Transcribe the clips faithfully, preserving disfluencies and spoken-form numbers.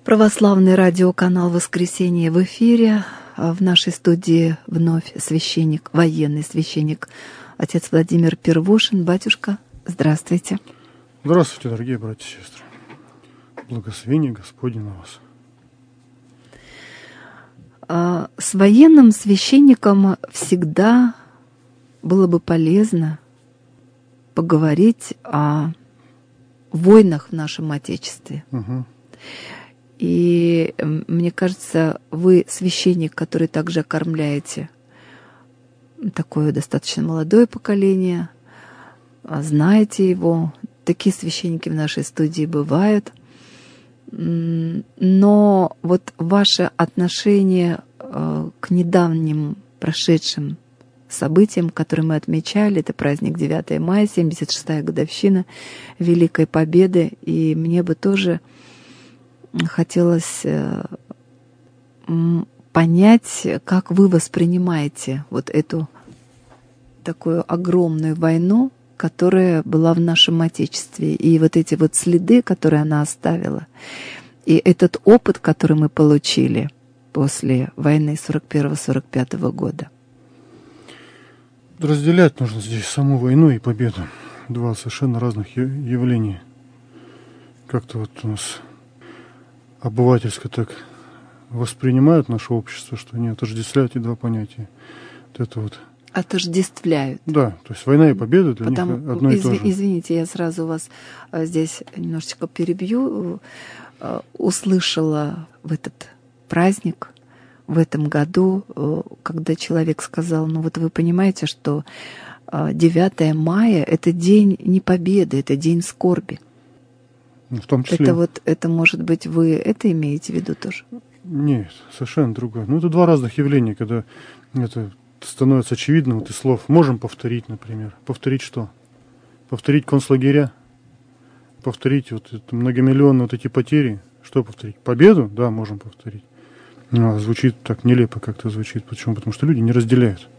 Православный радиоканал «Воскресенье» в эфире. В нашей студии вновь священник, военный священник, отец Владимир Первушин. Батюшка, здравствуйте. Здравствуйте, дорогие братья и сестры. Благословение Господне на вас. С военным священником всегда было бы полезно поговорить о войнах в нашем Отечестве. Угу. И мне кажется, вы священник, который также окормляете такое достаточно молодое поколение, знаете его. Такие священники в нашей студии бывают. Но вот ваше отношение к недавним прошедшим событиям, которые мы отмечали, это праздник девятое мая, семьдесят шестая годовщина Великой Победы, и мне бы тоже хотелось понять, как вы воспринимаете вот эту такую огромную войну, которая была в нашем Отечестве, и вот эти вот следы, которые она оставила, и этот опыт, который мы получили после войны сорок первого — сорок пятого года. Разделять нужно здесь саму войну и победу. Два совершенно разных явления. Как-то вот у нас обывательски так воспринимают наше общество, что они отождествляют эти два понятия. Вот это вот. Отождествляют. Да, то есть война и победа для Потому, них одно и изв... то же. Извините, я сразу вас здесь немножечко перебью. Услышала в этот праздник, в этом году, когда человек сказал, ну вот вы понимаете, что девятое мая — это день не победы, это день скорби. В том числе. Это вот, это может быть, вы это имеете в виду тоже? Нет, совершенно другое. Ну, это два разных явления, когда это становится очевидно вот из слов. Можем повторить, например. Повторить что? Повторить концлагеря? Повторить вот это многомиллионные вот эти потери? Что повторить? Победу? Да, можем повторить. Но звучит так нелепо, как-то звучит. Почему? Потому что люди не разделяют.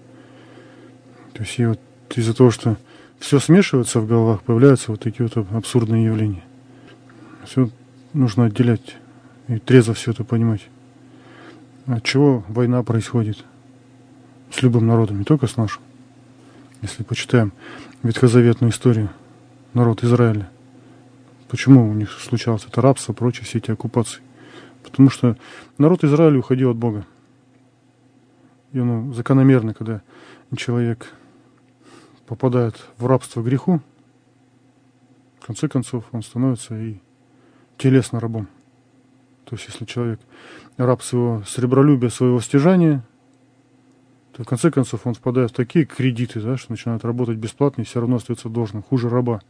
То есть и вот из-за того, что все смешивается в головах, появляются вот такие вот абсурдные явления. Все нужно отделять и трезво все это понимать. От чего война происходит с любым народом, не только с нашим. Если почитаем ветхозаветную историю, народ Израиля, почему у них случалось это рабство, прочие все эти оккупации? Потому что народ Израиля уходил от Бога. И оно закономерно, когда человек попадает в рабство к греху, в конце концов он становится и телесно рабом. То есть, если человек раб своего сребролюбия, своего стяжания, то в конце концов он впадает в такие кредиты, да, что начинает работать бесплатно и все равно остается должным. Хуже раба.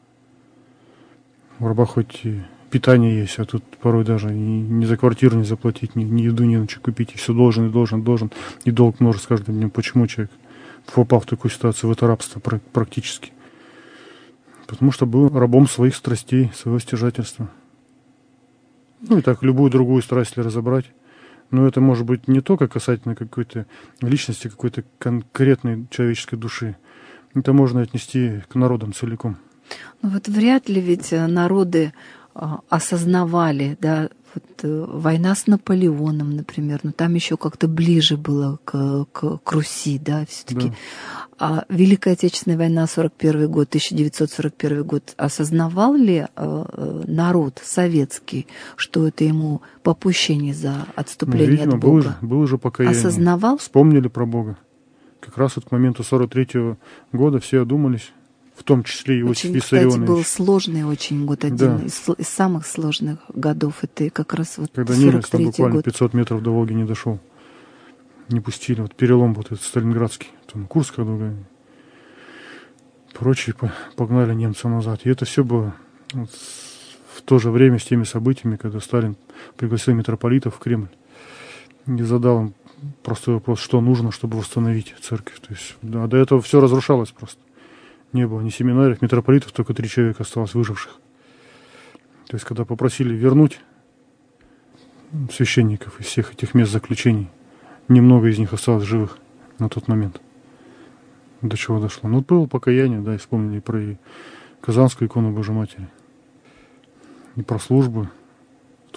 У раба хоть и питание есть, а тут порой даже ни, ни за квартиру не заплатить, ни, ни еду не на что купить, и все должен, и должен, должен, и долг множит с каждым днем. Почему человек попал в такую ситуацию, в это рабство практически? Потому что был рабом своих страстей, своего стяжательства. Ну и так, любую другую страсть, если разобрать. Но это может быть не только касательно какой-то личности, какой-то конкретной человеческой души. Это можно отнести к народам целиком. Ну вот вряд ли ведь народы а, осознавали, да, вот э, война с Наполеоном, например, но там еще как-то ближе было к, к, к Руси, да, все-таки. Да. А Великая Отечественная война, сорок первый год, тысяча девятьсот сорок первый год, осознавал ли э, народ советский, что это ему попущение за отступление ну, видимо, от Бога? Было, было же покаяние. Осознавал? Вспомнили про Бога. Как раз вот к моменту сорок третьего года все одумались, в том числе и Иосиф Очень, кстати, Виссарионович. был сложный очень год, один Да. из, из самых сложных годов. Это как раз вот Когда сорок немец там третий буквально год. пятьсот метров до Волги не дошел. Не пустили. Вот перелом вот этот сталинградский. Там Курская дуга. Прочие погнали немцев назад. И это все было вот в то же время с теми событиями, когда Сталин пригласил митрополитов в Кремль и задал им простой вопрос, что нужно, чтобы восстановить церковь. То есть, да, до этого все разрушалось просто. Не было ни семинариев, митрополитов, только три человека осталось выживших. То есть, когда попросили вернуть священников из всех этих мест заключений, немного из них осталось живых на тот момент. До чего дошло? Ну, было покаяние, да, и вспомнили про Казанскую икону Божьей Матери. И про службу,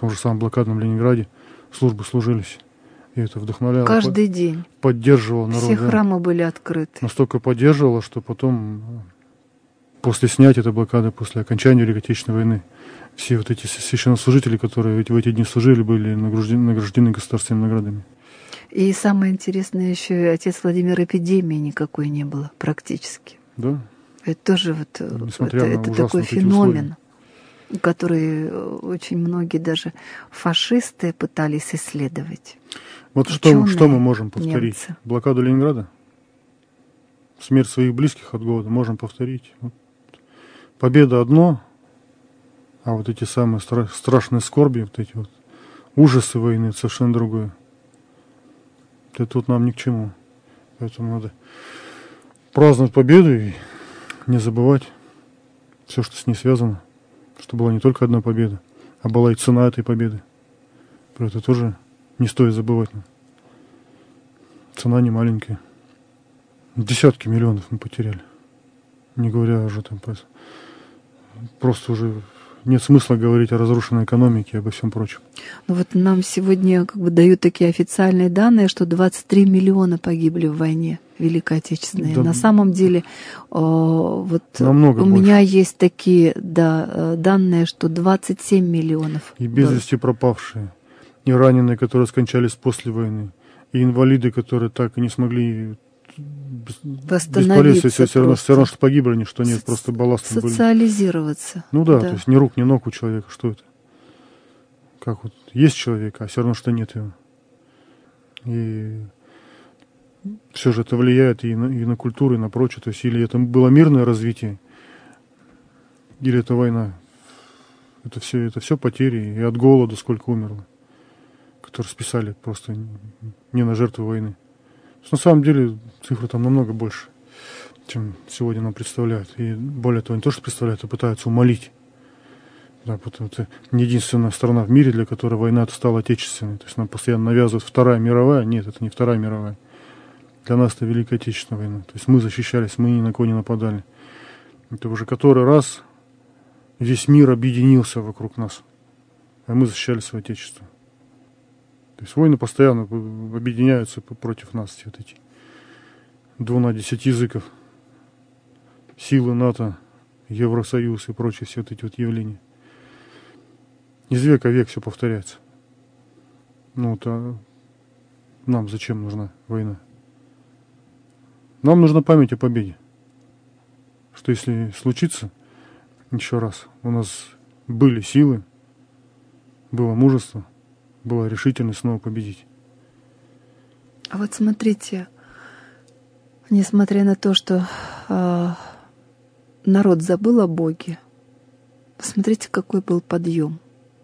том же самом блокадном Ленинграде службы служились. И это вдохновляло. Каждый под... день. Поддерживало народ. Все да. храмы были открыты. Настолько поддерживало, что потом, после снятия этой блокады, после окончания Великой Отечественной войны, все вот эти священнослужители, которые в эти дни служили, были награждены, награждены государственными наградами. И самое интересное, еще и отец Владимир, эпидемии никакой не было практически. Да. Это тоже вот, Несмотря это, на это такой феномен, условия, который очень многие даже фашисты пытались исследовать. Вот что, что мы можем повторить? Немцы. Блокаду Ленинграда? Смерть своих близких от голода можем повторить. Вот. Победа одно, а вот эти самые стра- страшные скорби, вот эти вот ужасы войны, это совершенно другое. Это тут нам ни к чему. Поэтому надо праздновать победу и не забывать все, что с ней связано. Что была не только одна победа, а была и цена этой победы. Про это тоже не стоит забывать. Цена не маленькая. Десятки миллионов мы потеряли. Не говоря уже там просто, просто уже нет смысла говорить о разрушенной экономике и обо всем прочем. Ну вот нам сегодня как бы дают такие официальные данные, что двадцать три миллиона погибли в войне Великой Отечественной. Да, на самом деле о, вот намного у больше. Меня есть такие да, данные, что двадцать семь миллионов. И без вести пропавшие, и раненые, которые скончались после войны, и инвалиды, которые так и не смогли восстановиться. Все, все, равно, все равно, что погибли, ни что нет, Соци... просто балластом были. Социализироваться. Ну да, да, то есть ни рук, ни ног у человека, что это? Как вот есть человек, а все равно, что нет его. И все же это влияет и на, и на культуру, и на прочее. То есть или это было мирное развитие, или это война. Это все, это все потери, и от голода сколько умерло, которые списали просто не на жертву войны. На самом деле цифры там намного больше, чем сегодня нам представляют. И более того, не то, что представляют, а пытаются умолить. Да, потому что это не единственная страна в мире, для которой война стала отечественной. То есть нам постоянно навязывают Вторая мировая. Нет, это не Вторая мировая. Для нас это Великая Отечественная война. То есть мы защищались, мы ни на кого не нападали. Это уже который раз весь мир объединился вокруг нас. А мы защищали свое Отечество. То есть войны постоянно объединяются против нас, все вот эти двунадесять языков, силы НАТО, Евросоюз и прочие все вот эти вот явления. Из века в век все повторяется. Ну вот, а нам зачем нужна война? Нам нужна память о победе. Что если случится еще раз, у нас были силы, было мужество, была решительность снова победить. А вот смотрите, несмотря на то, что э, народ забыл о Боге, посмотрите, какой был подъем.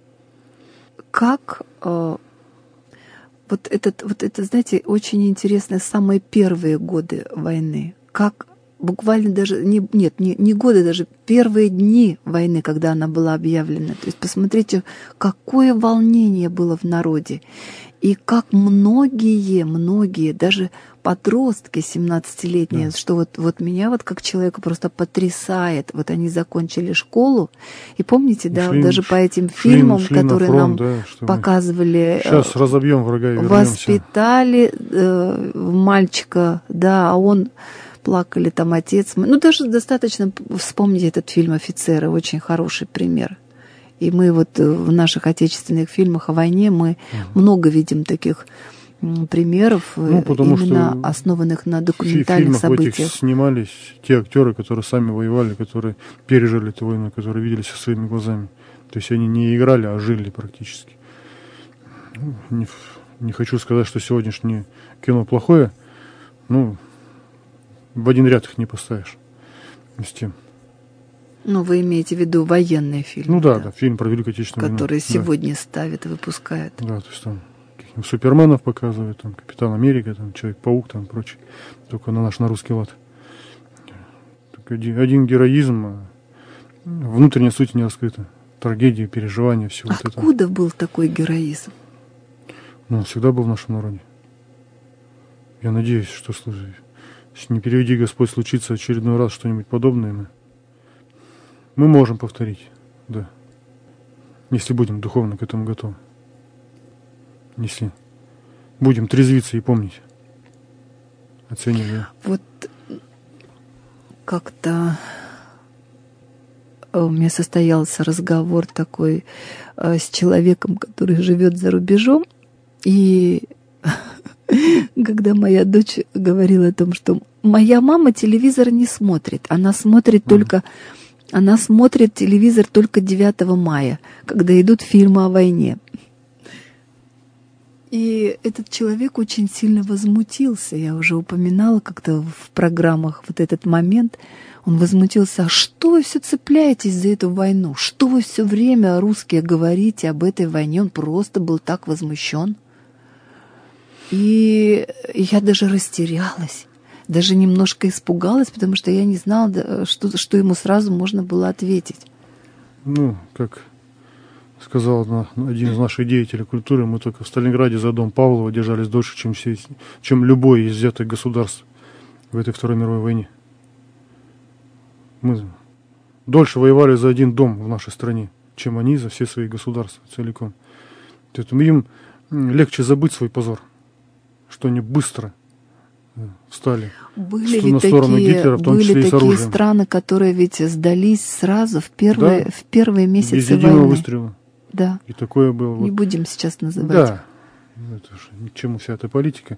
Как э, вот этот, вот это, знаете, очень интересно, самые первые годы войны, как буквально даже, не, нет, не, не годы, даже первые дни войны, когда она была объявлена. То есть посмотрите, какое волнение было в народе. И как многие, многие, даже подростки семнадцатилетние, да. что вот, вот меня вот как человека просто потрясает. Вот они закончили школу, и помните, и да, шли, даже по этим шли, фильмам, шли которые фронт, нам да, показывали, сейчас разобьем врага и вернемся. Воспитали э, мальчика, да, а он... Плакали там отец. Ну, даже достаточно вспомнить этот фильм «Офицеры». Очень хороший пример. И мы вот в наших отечественных фильмах о войне мы угу. много видим таких примеров, ну, именно что основанных на документальных в событиях. В этих снимались те актеры, которые сами воевали, которые пережили эту войну, которые видели со своими глазами. То есть они не играли, а жили практически. Не, не хочу сказать, что сегодняшнее кино плохое. Ну, в один ряд их не поставишь с тем. Ну, вы имеете в виду военные фильмы? Ну да, да, да фильм про Великую Отечественную войну. Которые сегодня да. ставят и выпускают. Да, то есть там Суперменов показывают, там Капитан Америка, там Человек-паук, там прочее. Только на наш, на русский лад. Один, один героизм, а внутренняя суть не раскрыта. Трагедии, переживания, всего вот этого. Откуда был такой героизм? Ну, он всегда был в нашем народе. Я надеюсь, что слушай. Не переведи, Господь, случится очередной раз что-нибудь подобное, мы, мы можем повторить, да. если будем духовно к этому готовы. Если будем трезвиться и помнить. Оценивая. Вот как-то у меня состоялся разговор такой с человеком, который живет за рубежом, и когда моя дочь говорила о том, что моя мама телевизор не смотрит, она смотрит mm. только, она смотрит телевизор только девятого мая, когда идут фильмы о войне. И этот человек очень сильно возмутился. Я уже упоминала как-то в программах вот этот момент. Он возмутился: а что вы все цепляетесь за эту войну? Что вы все время, русские, говорите об этой войне? Он просто был так возмущен. И я даже растерялась, даже немножко испугалась, потому что я не знала, что, что ему сразу можно было ответить. Ну, как сказал один из наших деятелей культуры, мы только в Сталинграде за дом Павлова держались дольше, чем, все, чем любое из взятых государств в этой Второй мировой войне. Мы дольше воевали за один дом в нашей стране, чем они за все свои государства целиком. Поэтому им легче забыть свой позор, что они быстро встали были на сторону такие, Гитлера, в том были числе и с оружием. Были такие страны, которые ведь сдались сразу в первые, да, в первые месяцы без единого войны. выстрела. Да. И такое было. Не вот. будем сейчас называть. Да. Это же ни к чему вся эта политика.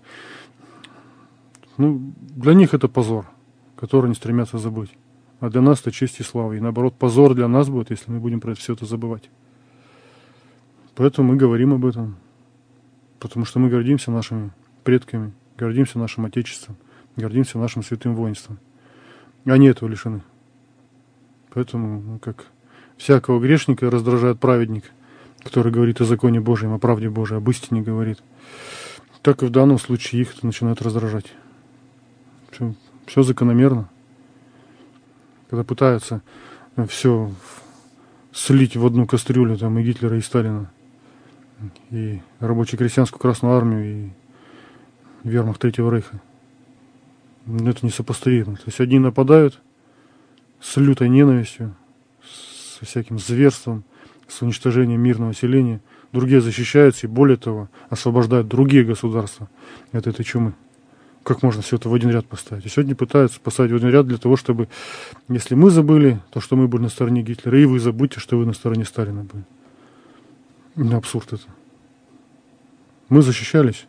Ну, для них это позор, который они стремятся забыть. А для нас это честь и слава. И наоборот, позор для нас будет, если мы будем про все это забывать. Поэтому мы говорим об этом. Потому что мы гордимся нашими предками, гордимся нашим Отечеством, гордимся нашим святым воинством. Они этого лишены. Поэтому, ну, как всякого грешника раздражает праведник, который говорит о законе Божьем, о правде Божией, об истине говорит. Так и в данном случае их это начинает раздражать. Все, все закономерно. Когда пытаются все слить в одну кастрюлю, там, и Гитлера, и Сталина, и рабоче-крестьянскую Красную Армию, и вермахт Третьего Рейха. Это несопоставимо. То есть одни нападают с лютой ненавистью, со всяким зверством, с уничтожением мирного населения, другие защищаются и, более того, освобождают другие государства от этой чумы. Как можно все это в один ряд поставить? И сегодня пытаются поставить в один ряд для того, чтобы, если мы забыли, то, что мы были на стороне Гитлера, и вы забудьте, что вы на стороне Сталина были. Ну, абсурд это. Мы защищались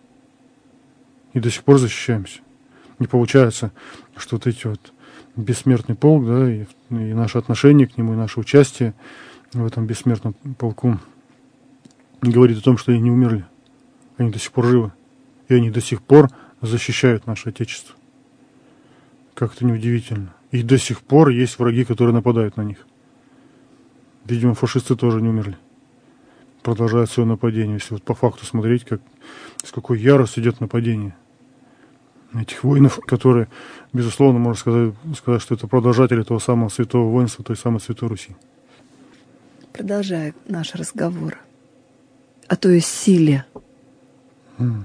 и до сих пор защищаемся. Не получается, что вот эти вот бессмертный полк, да, и, и наше отношение к нему, и наше участие в этом бессмертном полку говорит о том, что они не умерли. Они до сих пор живы. И они до сих пор защищают наше Отечество. Как это неудивительно. И до сих пор есть враги, которые нападают на них. Видимо, фашисты тоже не умерли. Продолжают свое нападение. Если вот по факту смотреть, как, с какой яростью идет нападение этих воинов, которые, безусловно, можно сказать, сказать, что это продолжатели того самого святого воинства, той самой Святой Руси. Продолжая наш разговор о той силе mm.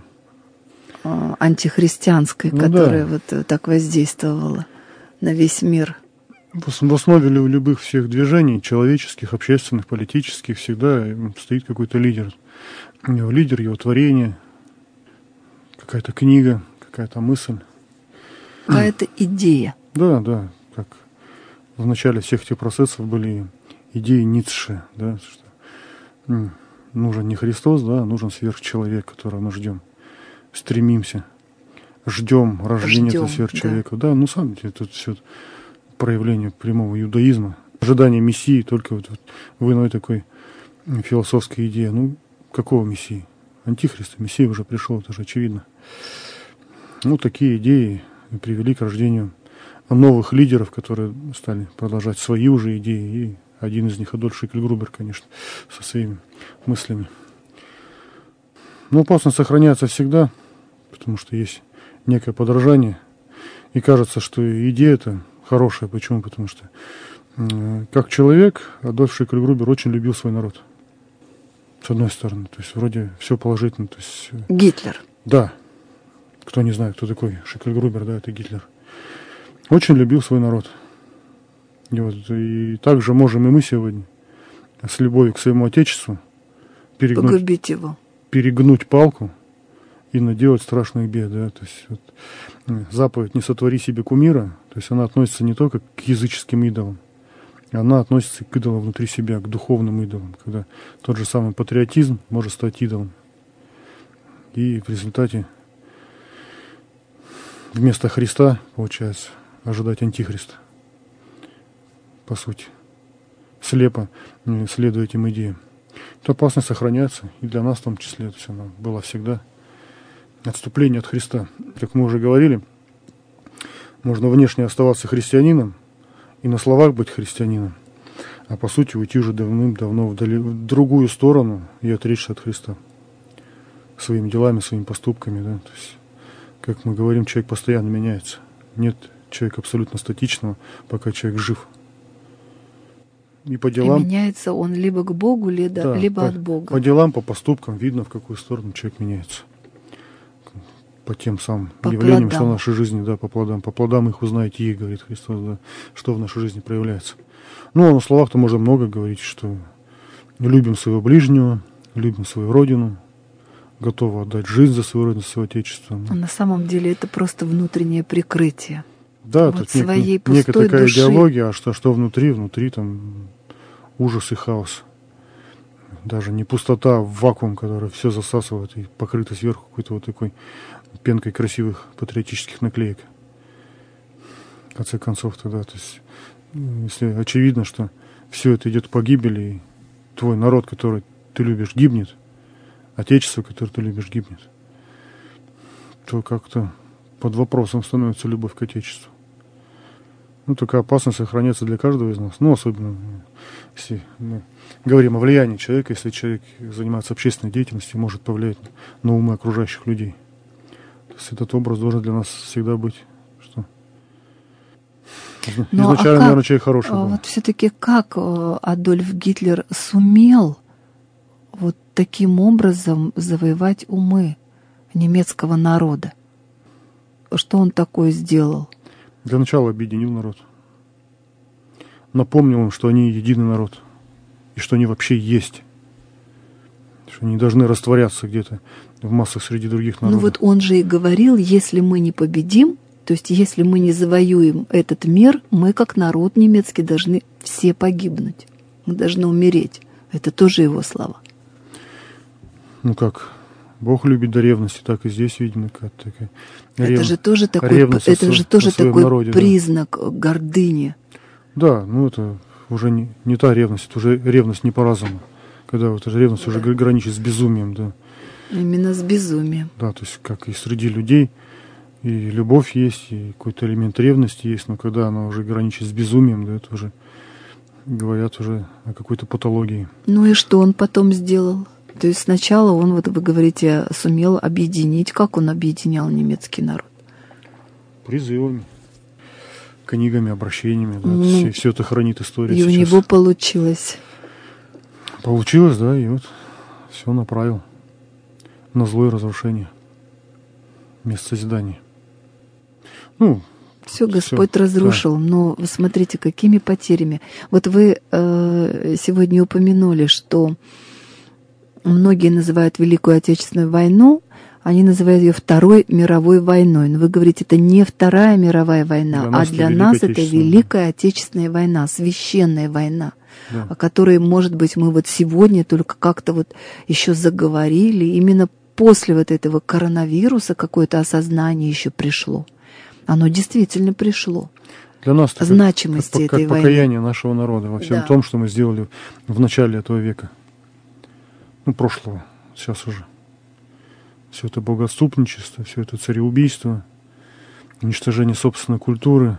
антихристианской, ну, которая да. вот так воздействовала на весь мир. В основе любых всех движений, человеческих, общественных, политических, всегда стоит какой-то лидер. Его лидер, его творение, какая-то книга, какая-то мысль. Какая-то идея. Да, да. Как в начале всех этих процессов были идеи Ницше, да, что нужен не Христос, да, а нужен сверхчеловек, которого мы ждем. Стремимся, ждем рождения ждем, этого сверхчеловека. Да. да, ну, сам это все проявление прямого иудаизма, ожидание Мессии, только вот, вот в иной такой философской идее. Ну, какого Мессии? Антихриста. Мессия уже пришел, это же очевидно. Ну, такие идеи привели к рождению новых лидеров, которые стали продолжать свои уже идеи. И один из них Адольф Шикльгрубер, конечно, со своими мыслями. Но опасность сохраняется всегда, потому что есть некое подражание. И кажется, что идея-то хорошая. Почему? Потому что э, как человек Адольф Шикльгрубер очень любил свой народ. С одной стороны. То есть вроде все положительно. То есть, Гитлер. Да. Кто не знает, кто такой Шикльгрубер, да, это Гитлер. Очень любил свой народ. И, вот, и также можем и мы сегодня с любовью к своему Отечеству перегнуть, Погубить его. перегнуть палку и наделать страшных бед. Да? То есть, вот, заповедь «не сотвори себе кумира», то есть она относится не только к языческим идолам, она относится к идолам внутри себя, к духовным идолам, когда тот же самый патриотизм может стать идолом. И в результате вместо Христа, получается, ожидать антихриста. По сути. Слепо следуя этим идеям. Эта опасность сохраняется и для нас в том числе. То есть она была всегда. Отступление от Христа. Как мы уже говорили, можно внешне оставаться христианином и на словах быть христианином, а по сути уйти уже давным-давно вдали, в другую сторону и отречься от Христа. Своими делами, своими поступками. Да? То есть, как мы говорим, человек постоянно меняется. Нет человека абсолютно статичного, пока человек жив. И по делам... И меняется он либо к Богу, либо, да, либо по, от Бога. По делам, по поступкам видно, в какую сторону человек меняется. По тем самым по явлениям, плодам. Что в нашей жизни, да, по плодам. По плодам их узнаете их, говорит Христос, да, что в нашей жизни проявляется. Ну, а на словах-то можно много говорить, что любим своего ближнего, любим свою родину, готовы отдать жизнь за свою родину, за свое отечество. А на самом деле это просто внутреннее прикрытие. Да, вот тут своей нек- некая такая души. идеология, а что, что внутри? Внутри там ужас и хаос. Даже не пустота, вакуум, который все засасывает и покрыто сверху какой-то вот такой пенкой красивых патриотических наклеек. В конце концов, тогда, то есть, если очевидно, что все это идет к погибели, и твой народ, который ты любишь, гибнет, отечество, которое ты любишь, гибнет, то как-то под вопросом становится любовь к отечеству. Ну, такая опасность сохраняется для каждого из нас. Ну, особенно, если мы говорим о влиянии человека, если человек занимается общественной деятельностью, может повлиять на умы окружающих людей. То есть этот образ должен для нас всегда быть, что ну, изначально, а как, наверное, человек хороший был. Вот все-таки как Адольф Гитлер сумел вот таким образом завоевать умы немецкого народа? Что он такое сделал? Для начала объединил народ. Напомнил им, что они единый народ. И что они вообще есть. Что они должны растворяться где-то в массах среди других народов. Ну вот он же и говорил, если мы не победим, то есть если мы не завоюем этот мир, мы как народ немецкий должны все погибнуть. Мы должны умереть. Это тоже его слова. Ну как... Бог любит до ревности, так и здесь, видимо, какая-то такая это рев... же тоже такой, это же тоже такой народе, признак да. гордыни. Да, ну это уже не, не та ревность, это уже ревность не по разуму. Когда вот эта ревность да. уже граничит с безумием, да. Именно с безумием. Да, то есть как и среди людей и любовь есть, и какой-то элемент ревности есть, но когда она уже граничит с безумием, да, это уже говорят уже о какой-то патологии. Ну и что он потом сделал? То есть сначала он, вот вы говорите, сумел объединить. Как он объединял немецкий народ? Призывами, книгами, обращениями. Да, ну, все, все это хранит история. И сейчас. У него получилось. Получилось, да, и вот все направил на зло и разрушение вместо созидания. Ну, все Господь все, разрушил, да. Но вы смотрите, какими потерями. Вот вы э, сегодня упомянули, что многие называют Великую Отечественную войну, они называют ее Второй мировой войной. Но вы говорите, это не Вторая мировая война, для а для нас это Великая Отечественная война, священная война, да. О которой, может быть, мы вот сегодня только как-то вот еще заговорили. Именно после вот этого коронавируса какое-то осознание еще пришло. Оно действительно пришло. Для нас значимости как, этой как войны. покаяние нашего народа во всем да. том, что мы сделали в начале этого века. Ну, прошлого, сейчас уже. Все это богоотступничество, все это цареубийство, уничтожение собственной культуры.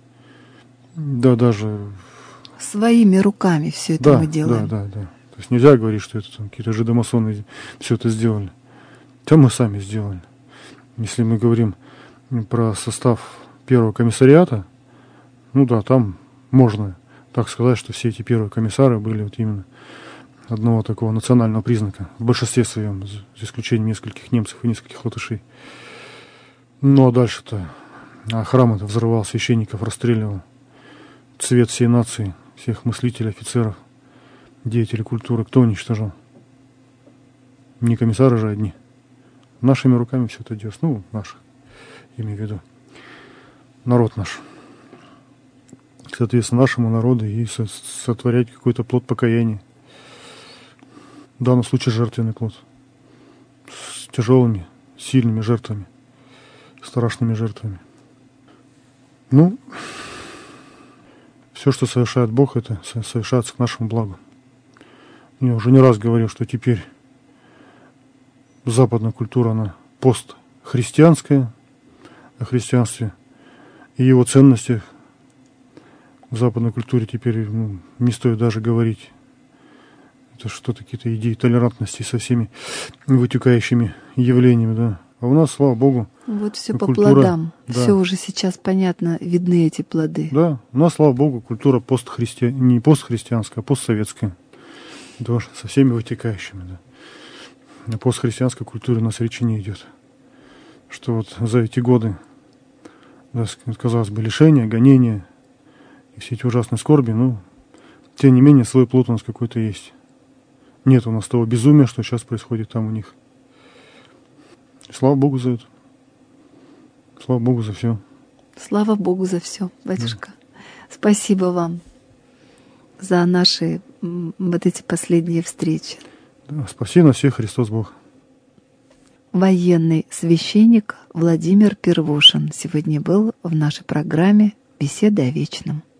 Да, даже... Своими руками все это да, мы делаем. Да, да, да. То есть нельзя говорить, что это там какие-то жидомасоны все это сделали. Это мы сами сделали. Если мы говорим про состав первого комиссариата, ну да, там можно так сказать, что все эти первые комиссары были вот именно одного такого национального признака, в большинстве своем, за исключением нескольких немцев и нескольких латышей. Ну а дальше-то а храм-то взрывал, священников расстреливал, цвет всей нации, всех мыслителей, офицеров. деятели культуры, кто уничтожал? Не комиссары же одни. Нашими руками все это делается. Ну, наших, имею в виду. Народ наш. Соответственно, нашему народу и со- сотворять какой-то плод покаяния. В данном случае жертвенный плод. С тяжелыми, сильными жертвами. Страшными жертвами. Ну, все, что совершает Бог, это совершается к нашему благу. Я уже не раз говорил, что теперь западная культура, она постхристианская, о христианстве и его ценностях в западной культуре теперь ну, не стоит даже говорить. Это что-то какие-то идеи толерантности со всеми вытекающими явлениями, да. А у нас, слава Богу, вот все по культура, плодам. да. Все уже сейчас понятно, видны эти плоды. Да, у нас, слава Богу, культура постхристи... не постхристианская, а постсоветская. Да, со всеми вытекающими, да. О постхристианской культуре у нас речи не идет. Что вот за эти годы, да, казалось бы, лишения, гонения и все эти ужасные скорби, ну, тем не менее, свой плод у нас какой-то есть. Нет у нас того безумия, что сейчас происходит там у них. И слава Богу за это. Слава Богу за все. Слава Богу за все, батюшка. Да. Спасибо вам за наши вот эти последние встречи. Да, спаси нас всех, Христос Бог. Военный священник Владимир Первушин сегодня был в нашей программе «Беседы о вечном».